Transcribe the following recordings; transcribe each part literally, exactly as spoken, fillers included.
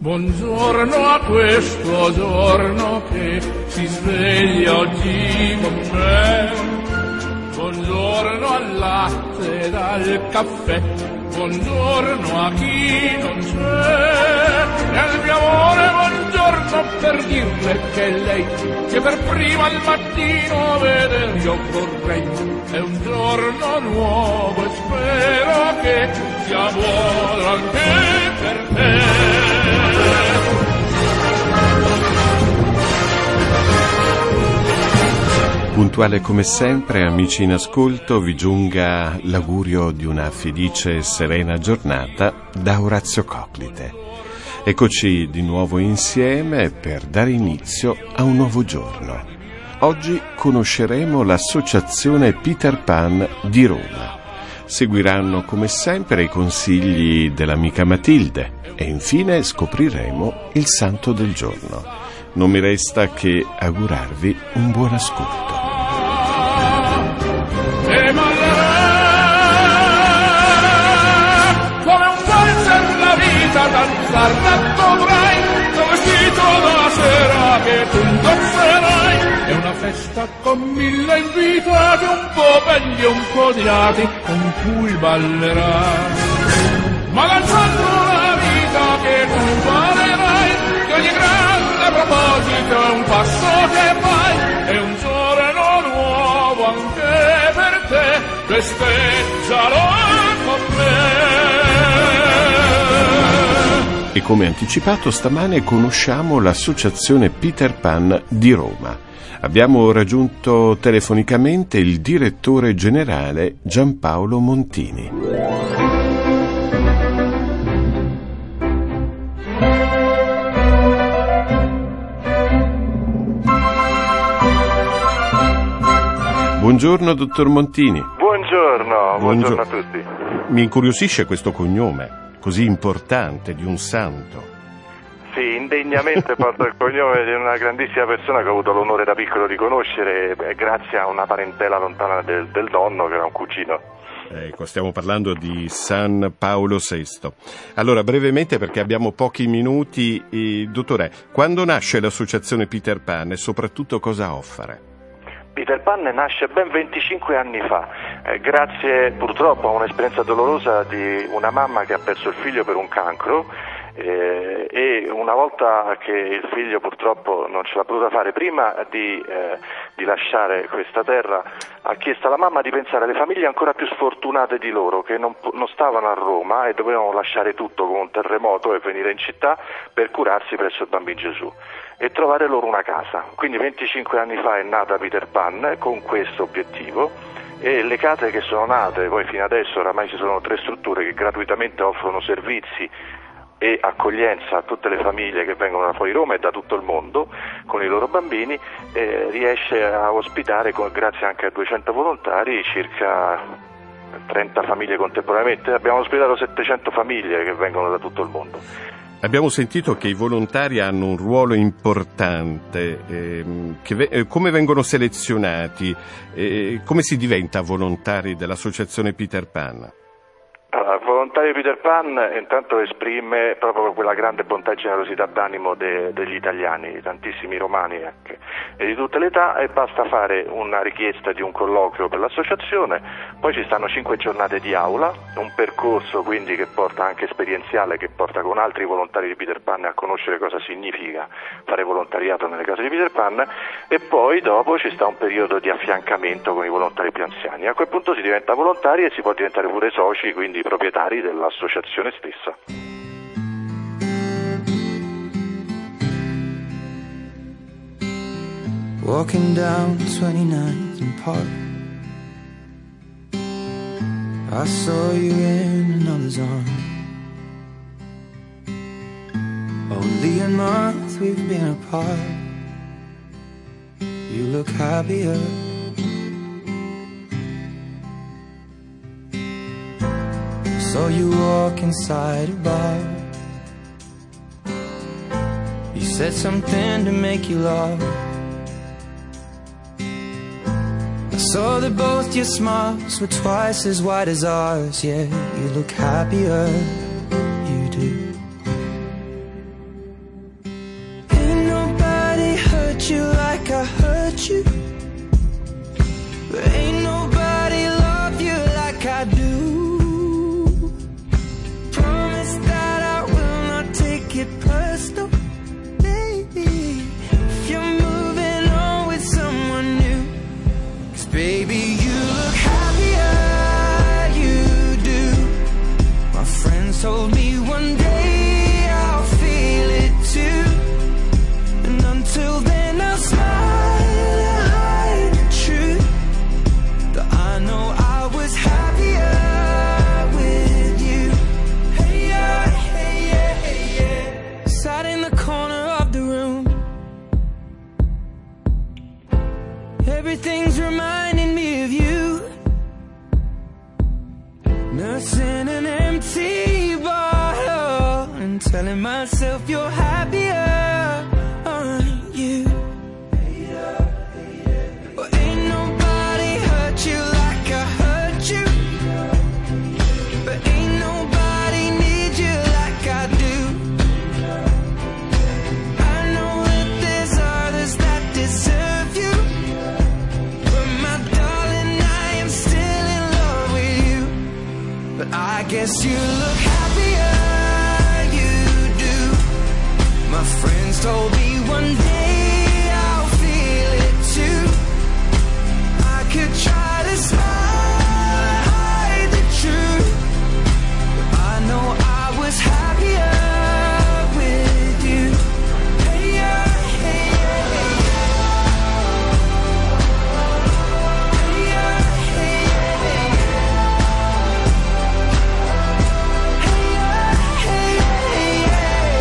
Buongiorno a questo giorno che si sveglia oggi con me. Buongiorno al latte ed al caffè. Buongiorno a chi non c'è. E al mio amore buongiorno per dirle che lei, che per prima al mattino vedere io vorrei. È un giorno nuovo e spero che sia buono anche per te. Puntuale come sempre, amici in ascolto, vi giunga l'augurio di una felice e serena giornata da Orazio Coclite. Eccoci di nuovo insieme per dare inizio a un nuovo giorno. Oggi conosceremo l'associazione Peter Pan di Roma. Seguiranno come sempre i consigli dell'amica Matilde e infine scopriremo il santo del giorno. Non mi resta che augurarvi un buon ascolto. E ballerà come un valzer la vita, danzar dovrai, tuo vestito da sera che tu indosserai. È una festa con mille invitati, un po' belli e un po' odiati, con cui ballerai. Ma danzando la vita che tu imparerai, che ogni grande proposito è un passo che fai, è un giorno nuovo anche per te, festeggialo con me. E come anticipato, stamane conosciamo l'associazione Peter Pan di Roma. Abbiamo raggiunto telefonicamente il direttore generale Giampaolo Montini. Buongiorno, dottor Montini. Buongiorno, buongiorno, buongiorno a tutti. Mi incuriosisce questo cognome, così importante, di un santo. Sì, indegnamente porto il cognome di una grandissima persona che ho avuto l'onore da piccolo di conoscere, eh, grazie a una parentela lontana del, del nonno, che era un cugino. Ecco, stiamo parlando di San Paolo sesto. Allora, brevemente, perché abbiamo pochi minuti, eh, dottore, quando nasce l'associazione Peter Pan e soprattutto cosa offre? Peter Pan nasce ben venticinque anni fa, eh, grazie purtroppo a un'esperienza dolorosa di una mamma che ha perso il figlio per un cancro, eh, e una volta che il figlio purtroppo non ce l'ha potuta fare, prima di, eh, di lasciare questa terra, ha chiesto alla mamma di pensare alle famiglie ancora più sfortunate di loro, che non, non stavano a Roma e dovevano lasciare tutto con un terremoto e venire in città per curarsi presso il Bambino Gesù e trovare loro una casa. Quindi venticinque anni fa è nata Peter Pan con questo obiettivo, e le case che sono nate poi fino adesso, oramai ci sono tre strutture che gratuitamente offrono servizi e accoglienza a tutte le famiglie che vengono da fuori Roma e da tutto il mondo con i loro bambini, eh, riesce a ospitare, con, grazie anche a duecento volontari, circa trenta famiglie contemporaneamente. Abbiamo ospitato settecento famiglie che vengono da tutto il mondo. Abbiamo sentito che i volontari hanno un ruolo importante, ehm, che ve- eh, come vengono selezionati, eh, come si diventa volontari dell'associazione Peter Pan? Allora, il volontario Peter Pan intanto esprime proprio quella grande bontà e generosità d'animo de, degli italiani, tantissimi romani anche, e di tutte le età, e basta fare una richiesta di un colloquio per l'associazione. Poi ci stanno cinque giornate di aula, un percorso quindi che porta anche esperienziale, che porta con altri volontari di Peter Pan a conoscere cosa significa fare volontariato nelle case di Peter Pan, e poi dopo ci sta un periodo di affiancamento con i volontari più anziani. A quel punto si diventa volontari e si può diventare pure soci, quindi proprietari dell'associazione stessa. Walking down twenty-ninth and Park, I saw you in another's arm. Only a month we've been apart, you look happier. Saw you walk inside a bar, you said something to make you laugh. I saw that both your smiles were twice as wide as ours. Yeah, you look happier, you do. everything's reminding me of you. Nursing an empty bottle and telling myself you're happier, aren't you? Well, ain't nobody hurt you like I hurt you, but ain't nobody need you like I do. I know that there's others that deserve you, but my darling, I am still in love with you. But I guess you look happier, you do. My friends told me one day I'll feel it too. I could try to smile and hide the truth, but I know I was happier with you. Hey, yeah, hey, yeah, hey, yeah. Hey, yeah, hey, yeah, hey, yeah. Hey, yeah, hey, yeah,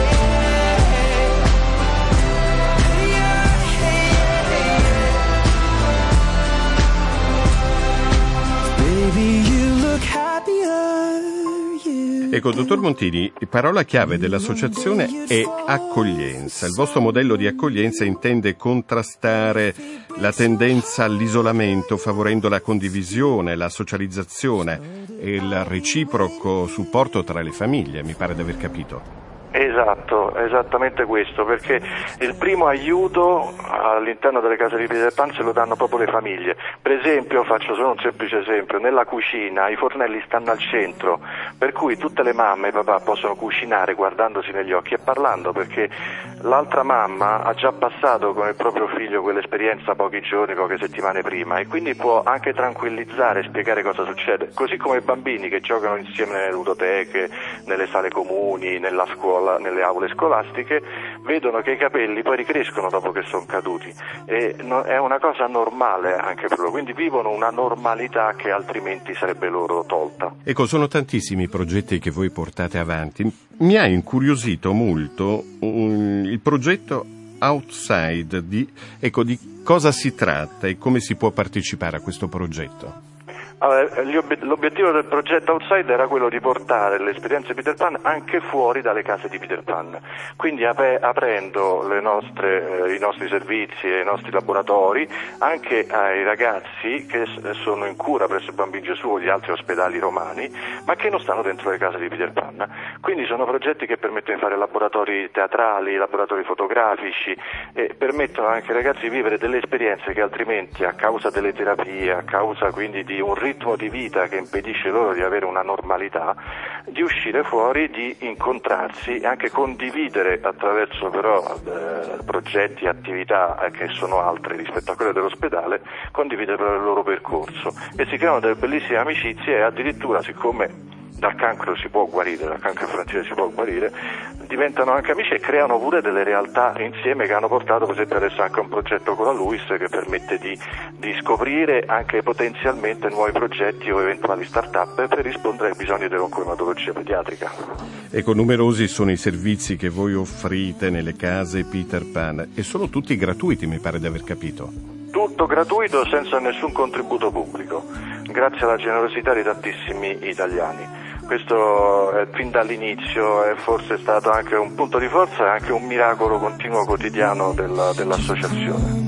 hey, yeah. Baby, you look happier, you. Ecco, dottor Montini, parola chiave dell'associazione è accoglienza. Il vostro modello di accoglienza intende contrastare la tendenza all'isolamento, favorendo la condivisione, la socializzazione e il reciproco supporto tra le famiglie, mi pare di aver capito. Esatto, esattamente questo, perché il primo aiuto all'interno delle case di Peter Pan se lo danno proprio le famiglie. Per esempio, faccio solo un semplice esempio, nella cucina i fornelli stanno al centro, per cui tutte le mamme e i papà possono cucinare guardandosi negli occhi e parlando, perché l'altra mamma ha già passato con il proprio figlio quell'esperienza pochi giorni, poche settimane prima, e quindi può anche tranquillizzare e spiegare cosa succede, così come i bambini che giocano insieme nelle ludoteche, nelle sale comuni, nella scuola, nelle aule scolastiche, vedono che i capelli poi ricrescono dopo che sono caduti, e no, è una cosa normale anche per loro, quindi vivono una normalità che altrimenti sarebbe loro tolta. Ecco, sono tantissimi i progetti che voi portate avanti. Mi ha incuriosito molto um, il progetto Outside, di, ecco, di cosa si tratta e come si può partecipare a questo progetto? Allora, l'obiettivo del progetto Outside era quello di portare le esperienze Peter Pan anche fuori dalle case di Peter Pan, quindi ap- aprendo le nostre, eh, i nostri servizi e i nostri laboratori anche ai ragazzi che s- sono in cura presso il Bambino Gesù o gli altri ospedali romani, ma che non stanno dentro le case di Peter Pan. Quindi sono progetti che permettono di fare laboratori teatrali, laboratori fotografici, e permettono anche ai ragazzi di vivere delle esperienze che altrimenti, a causa delle terapie, a causa quindi di un ritmo di vita che impedisce loro di avere una normalità, di uscire fuori, di incontrarsi e anche condividere attraverso però eh, progetti e attività eh, che sono altre rispetto a quelle dell'ospedale, condividere però il loro percorso, e si creano delle bellissime amicizie, e addirittura, siccome dal cancro si può guarire, dal cancro infantile si può guarire, diventano anche amici e creano pure delle realtà insieme che hanno portato per esempio adesso anche un progetto con la Luis che permette di, di scoprire anche potenzialmente nuovi progetti o eventuali start-up per rispondere ai bisogni dell'oncoematologia pediatrica. Ecco, numerosi sono i servizi che voi offrite nelle case Peter Pan e sono tutti gratuiti, mi pare di aver capito. Tutto gratuito, senza nessun contributo pubblico, grazie alla generosità di tantissimi italiani. Questo è fin dall'inizio, è forse stato anche un punto di forza e anche un miracolo continuo quotidiano della, dell'associazione.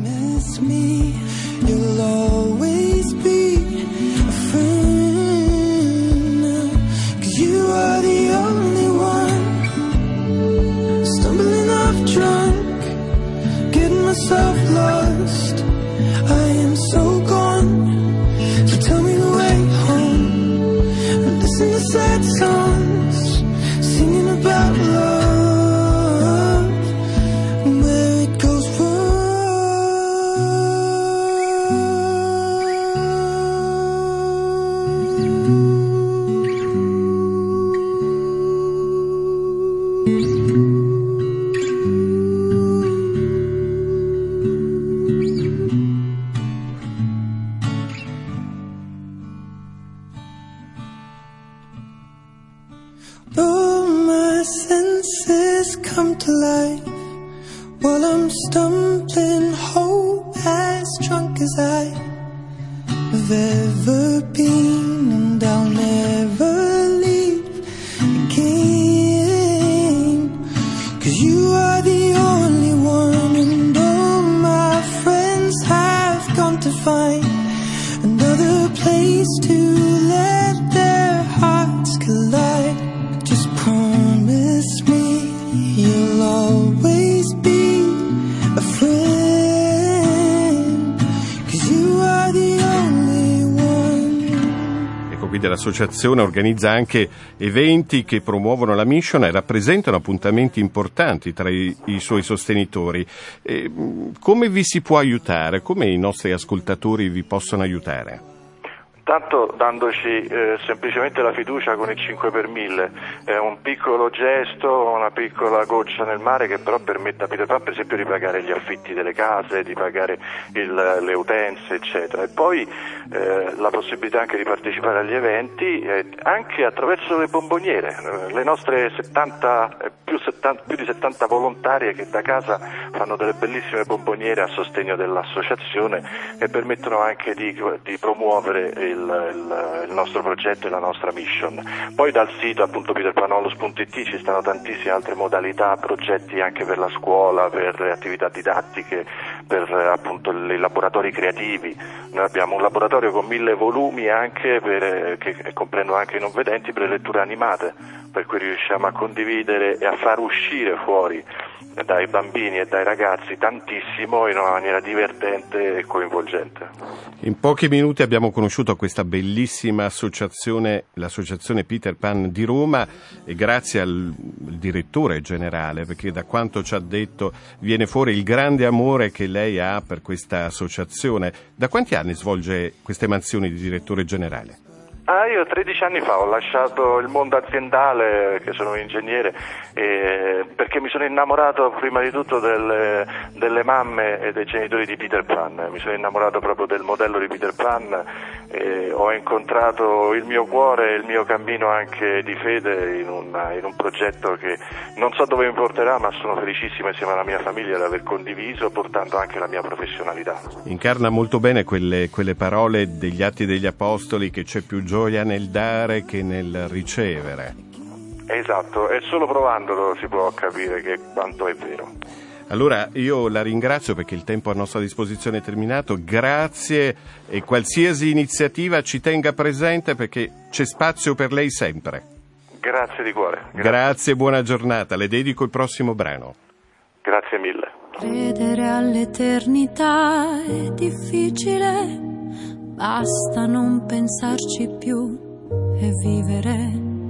Sad songs singing about love and where it goes all my senses come to life while I'm stumbling, hope as drunk as I I've ever been, and I'll never leave again. 'Cause you are the only one, and all my friends have gone to find another place to let their hearts collide. Just promise me you'll always be a friend, 'cause you are the only one. Ecco, quindi l'associazione organizza anche eventi che promuovono la mission e rappresentano appuntamenti importanti tra i, i suoi sostenitori. E, come vi si può aiutare? Come i nostri ascoltatori vi possono aiutare? Tanto dandoci eh, semplicemente la fiducia con il cinque per mille, è un piccolo gesto, una piccola goccia nel mare che però permette a Peter Pan per esempio di pagare gli affitti delle case, di pagare il, le utenze eccetera, e poi eh, la possibilità anche di partecipare agli eventi eh, anche attraverso le bomboniere, le nostre settanta, più, settanta, più di settanta volontarie che da casa fanno delle bellissime bomboniere a sostegno dell'associazione e permettono anche di, di promuovere il Il, il, il nostro progetto e la nostra mission. Poi dal sito appunto peterpanollos punto it ci stanno tantissime altre modalità, progetti anche per la scuola, per le attività didattiche, per appunto i laboratori creativi. Noi abbiamo un laboratorio con mille volumi anche per, che comprendono anche i non vedenti, per le letture animate, per cui riusciamo a condividere e a far uscire fuori dai bambini e dai ragazzi tantissimo in una maniera divertente e coinvolgente. In pochi minuti abbiamo conosciuto questa bellissima associazione, l'associazione Peter Pan di Roma, e grazie al direttore generale, perché da quanto ci ha detto viene fuori il grande amore che lei ha per questa associazione. Da quanti anni svolge queste mansioni di direttore generale? Ah, io tredici anni fa ho lasciato il mondo aziendale, che sono un ingegnere, eh, perché mi sono innamorato prima di tutto delle, delle mamme e dei genitori di Peter Pan. Mi sono innamorato proprio del modello di Peter Pan, e ho incontrato il mio cuore e il mio cammino anche di fede in un, in un progetto che non so dove mi porterà, ma sono felicissimo insieme alla mia famiglia di aver condiviso, portando anche la mia professionalità. Incarna molto bene quelle, quelle parole degli Atti degli Apostoli, che c'è più gioia nel dare che nel ricevere. Esatto, è solo provandolo si può capire che quanto è vero. Allora io la ringrazio perché il tempo a nostra disposizione è terminato, grazie, e qualsiasi iniziativa ci tenga presente perché c'è spazio per lei sempre. Grazie di cuore. Grazie, grazie, buona giornata, le dedico il prossimo brano. Grazie mille. Credere all'eternità è difficile, basta non pensarci più e vivere,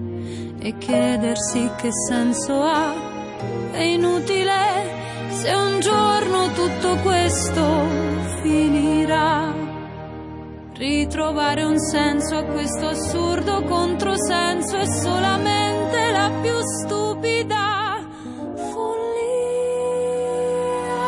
e chiedersi che senso ha, è inutile se un giorno tutto questo finirà. Ritrovare un senso a questo assurdo controsenso è solamente la più stupida follia.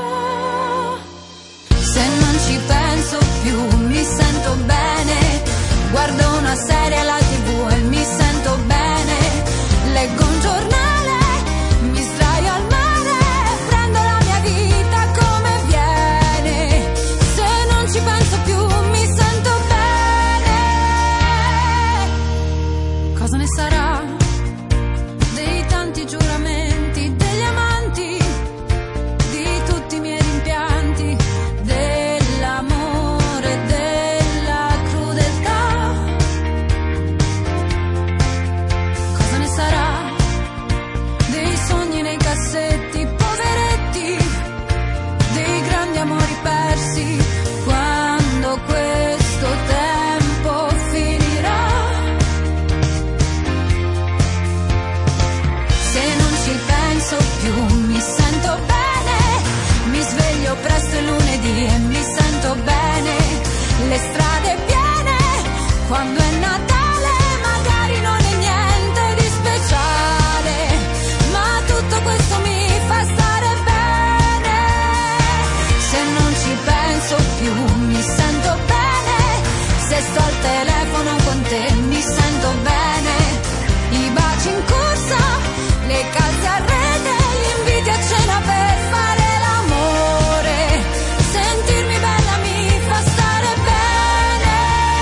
Se non ci penso più mi sento bene, guardo una serie alla tivù e mi sento bene, leggo un giornale, mi sdraio al mare, prendo la mia vita come viene. Se non ci penso più mi sento bene. Cosa ne sarà dei tanti giuramenti, degli amanti, di tutti i miei rimpianti, dell'amore, della crudeltà? Cosa ne sarà dei sogni nei cassetti, poveretti, dei grandi amori persi, quando questo tempo finirà? Se non ci penso più mi sento bene, mi sveglio presto il lunedì e mi sento bene, le strade piene, quando è Natale magari non è niente di speciale, ma tutto questo mi fa stare bene. Se non ci penso più mi sento bene, se sto al telefono con te mi sento bene, i baci in corsa, le calze a rete, gli inviti a cena per fare l'amore, sentirmi bella mi fa stare bene.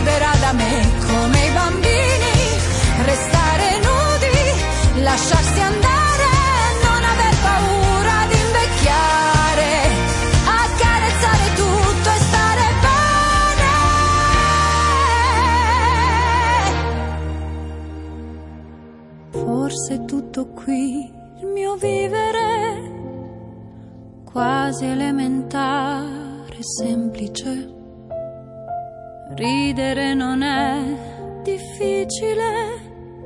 libera da me come i bambini, restare nudi, lasciarsi andare, non aver paura di invecchiare, accarezzare tutto e stare bene. Forse è tutto qui, il mio vivere, quasi elementare, semplice. Ridere non è difficile,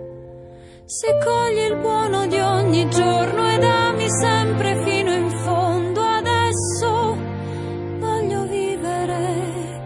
se cogli il buono di ogni giorno ed ami sempre fino in fondo. Adesso voglio vivere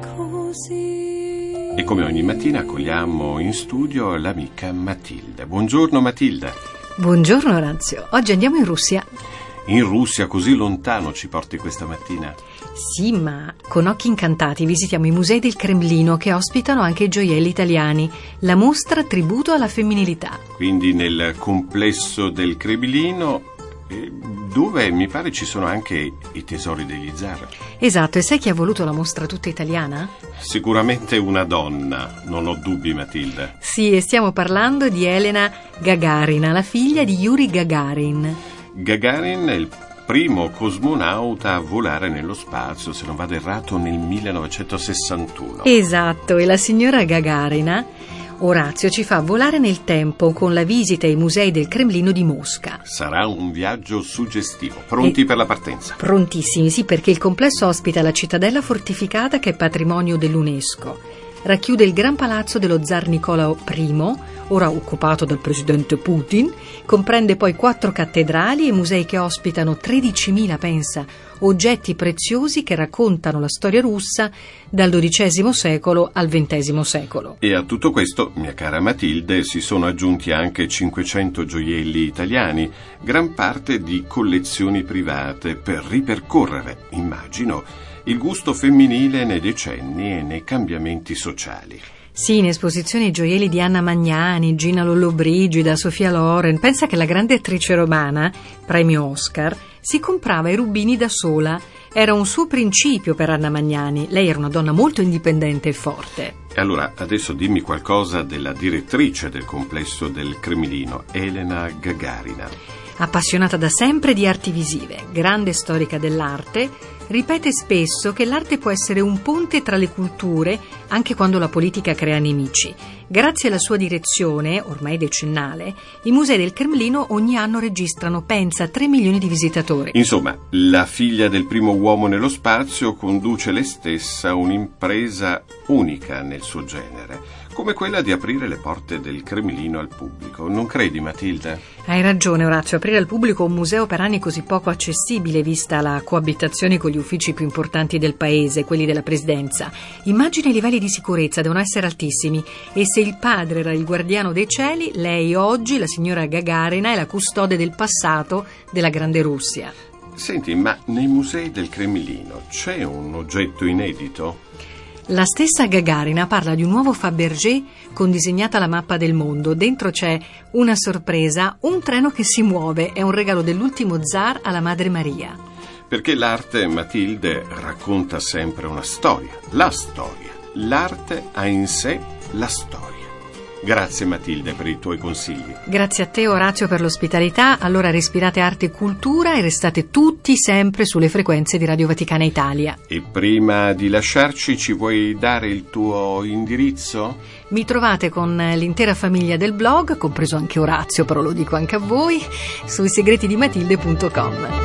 così. E come ogni mattina accogliamo in studio l'amica Matilda. Buongiorno Matilda. Buongiorno Orazio, oggi andiamo in Russia. In Russia, così lontano ci porti questa mattina? Sì, ma con occhi incantati visitiamo i musei del Cremlino che ospitano anche i gioielli italiani, la mostra tributo alla femminilità. Quindi nel complesso del Cremlino, eh, dove mi pare ci sono anche i tesori degli zar. Esatto, e sai chi ha voluto la mostra tutta italiana? Sicuramente una donna, non ho dubbi Matilda. Sì, e stiamo parlando di Elena Gagarina, la figlia di Yuri Gagarin. Gagarin è il primo cosmonauta a volare nello spazio, se non vado errato, nel millenovecentosessantuno. Esatto, e la signora Gagarina, Orazio, ci fa volare nel tempo con la visita ai musei del Cremlino di Mosca. Sarà un viaggio suggestivo. Pronti e... per la partenza? Prontissimi, sì, perché il complesso ospita la cittadella fortificata che è patrimonio dell'UNESCO. Racchiude il Gran Palazzo dello Zar Nicolao I, ora occupato dal presidente Putin, comprende poi quattro cattedrali e musei che ospitano tredicimila, pensa, oggetti preziosi che raccontano la storia russa dal dodicesimo secolo al ventesimo secolo. E a tutto questo, mia cara Matilde, si sono aggiunti anche cinquecento gioielli italiani, gran parte di collezioni private, per ripercorrere, immagino, il gusto femminile nei decenni e nei cambiamenti sociali. Sì, in esposizione i gioielli di Anna Magnani, Gina Lollobrigida, Sofia Loren. Pensa che la grande attrice romana, premio Oscar, si comprava i rubini da sola. Era un suo principio per Anna Magnani. Lei era una donna molto indipendente e forte. E allora, adesso dimmi qualcosa della direttrice del complesso del Cremlino, Elena Gagarina. Appassionata da sempre di arti visive, grande storica dell'arte, ripete spesso che l'arte può essere un ponte tra le culture anche quando la politica crea nemici. Grazie alla sua direzione, ormai decennale, i musei del Cremlino ogni anno registrano, pensa, tre milioni di visitatori. Insomma, la figlia del primo uomo nello spazio conduce lei stessa un'impresa unica nel suo genere, come quella di aprire le porte del Cremlino al pubblico. Non credi, Matilda? Hai ragione, Orazio. Aprire al pubblico un museo per anni così poco accessibile, vista la coabitazione con gli uffici più importanti del paese, quelli della presidenza. Immagina i livelli di sicurezza, devono essere altissimi. E se il padre era il guardiano dei cieli, lei oggi, la signora Gagarina, è la custode del passato della grande Russia. Senti, ma nei musei del Cremlino c'è un oggetto inedito? La stessa Gagarina parla di un nuovo Fabergé con disegnata la mappa del mondo. Dentro c'è una sorpresa, un treno che si muove. È un regalo dell'ultimo zar alla Madre Maria. Perché l'arte, Matilde, racconta sempre una storia. La storia. L'arte ha in sé la storia. Grazie Matilde per i tuoi consigli. Grazie a te Orazio per l'ospitalità. Allora respirate arte e cultura e restate tutti sempre sulle frequenze di Radio Vaticana Italia. E prima di lasciarci ci vuoi dare il tuo indirizzo? Mi trovate con l'intera famiglia del blog, compreso anche Orazio, però lo dico anche a voi, su i segreti di matilde punto com.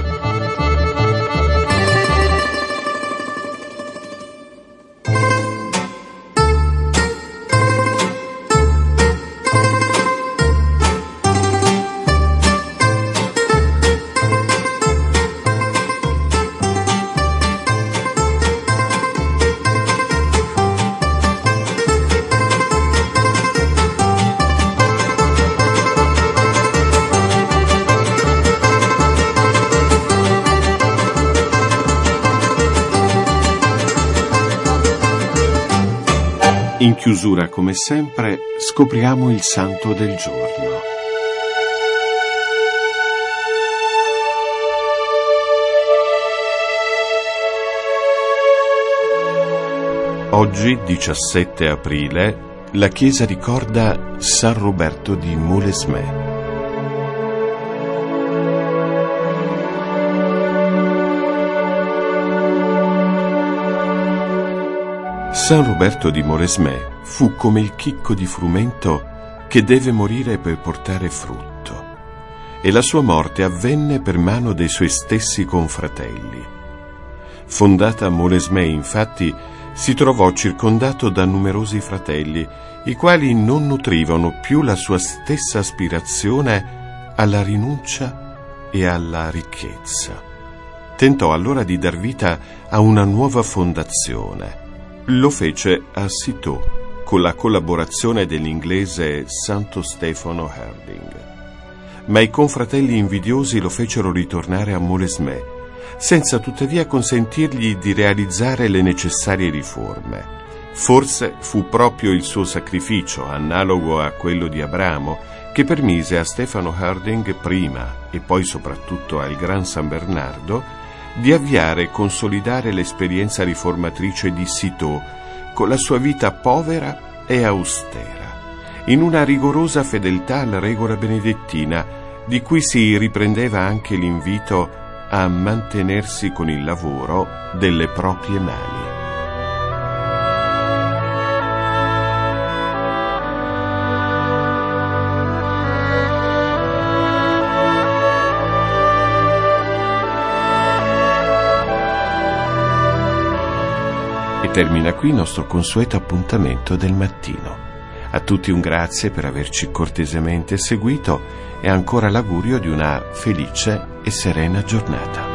In chiusura, come sempre, scopriamo il santo del giorno. Oggi, diciassette aprile, la chiesa ricorda San Roberto di Molesme. San Roberto di Molesme fu come il chicco di frumento che deve morire per portare frutto, e la sua morte avvenne per mano dei suoi stessi confratelli. Fondata a Molesme, infatti, si trovò circondato da numerosi fratelli, i quali non nutrivano più la sua stessa aspirazione alla rinuncia e alla ricchezza. Tentò allora di dar vita a una nuova fondazione. Lo fece a Citeaux, con la collaborazione dell'inglese Santo Stefano Harding. Ma i confratelli invidiosi lo fecero ritornare a Molesme, senza tuttavia consentirgli di realizzare le necessarie riforme. Forse fu proprio il suo sacrificio, analogo a quello di Abramo, che permise a Stefano Harding prima e poi soprattutto al Gran San Bernardo di avviare e consolidare l'esperienza riformatrice di Citeaux con la sua vita povera e austera, in una rigorosa fedeltà alla regola benedettina, di cui si riprendeva anche l'invito a mantenersi con il lavoro delle proprie mani. E termina qui il nostro consueto appuntamento del mattino. A tutti un grazie per averci cortesemente seguito e ancora l'augurio di una felice e serena giornata.